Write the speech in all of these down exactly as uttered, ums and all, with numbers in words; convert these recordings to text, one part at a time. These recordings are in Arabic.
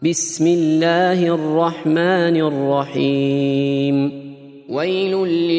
بسم الله الرحمن الرحيم ويل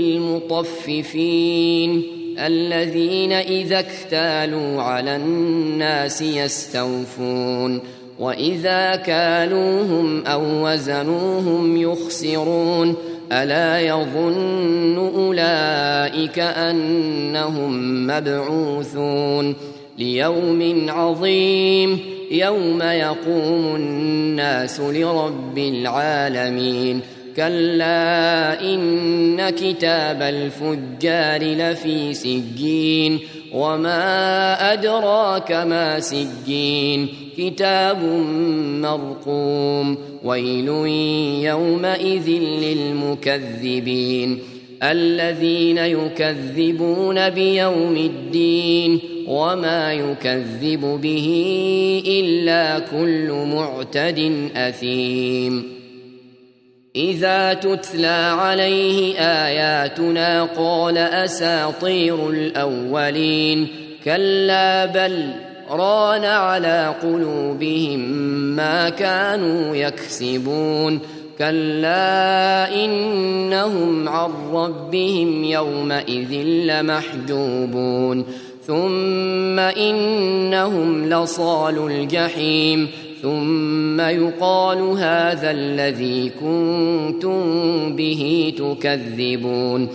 للمطففين الذين إذا اكتالوا على الناس يستوفون وإذا كالوهم أو وزنوهم يخسرون ألا يظن أولئك أنهم مبعوثون ليوم عظيم يوم يقوم الناس لرب العالمين كلا إن كتاب الفجار لفي سجين وما أدراك ما سجين كتاب مرقوم ويل يومئذ للمكذبين الذين يكذبون بيوم الدين وما يكذب به إلا كل معتد أثيم إذا تتلى عليه آياتنا قال أساطير الأولين كلا بل ران على قلوبهم ما كانوا يكسبون كلا إنهم عن ربهم يومئذ لمحجوبون ثم إنهم لصالو الجحيم ثم يقال هذا الذي كنتم به تكذبون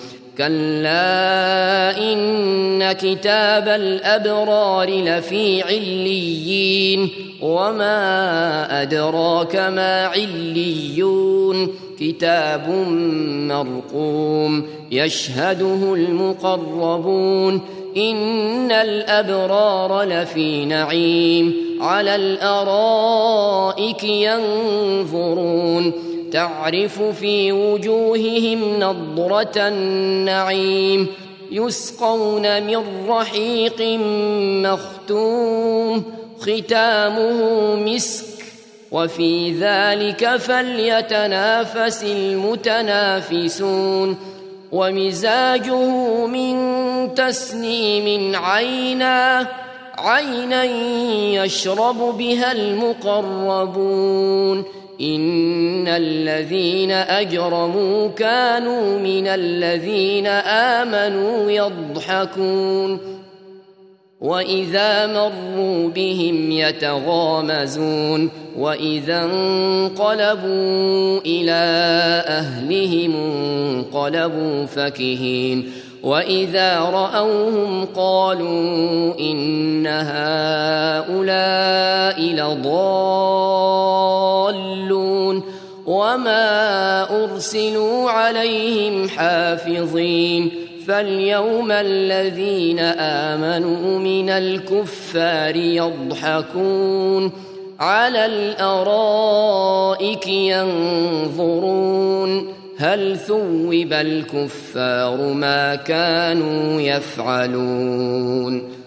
كلا إن كتاب الأبرار لفي عليين وما أدراك ما عليون كتاب مرقوم يشهده المقربون إن الأبرار لفي نعيم على الأرائك ينظرون تعرف في وجوههم نضرة النعيم يسقون من رحيق مختوم ختامه مسك وفي ذلك فليتنافس المتنافسون ومزاجه من تسنيم عينا عينا يشرب بها المقربون إن الذين أجرموا كانوا من الذين آمنوا يضحكون وإذا مروا بهم يتغامزون وإذا انقلبوا إلى أهلهم انقلبوا فكهين وإذا رأوهم قالوا إن هؤلاء لضالون وما أرسلوا عليهم حافظين فاليوم الذين آمنوا من الكفار يضحكون على الأرائك ينظرون هل ثوب الكفار ما كانوا يفعلون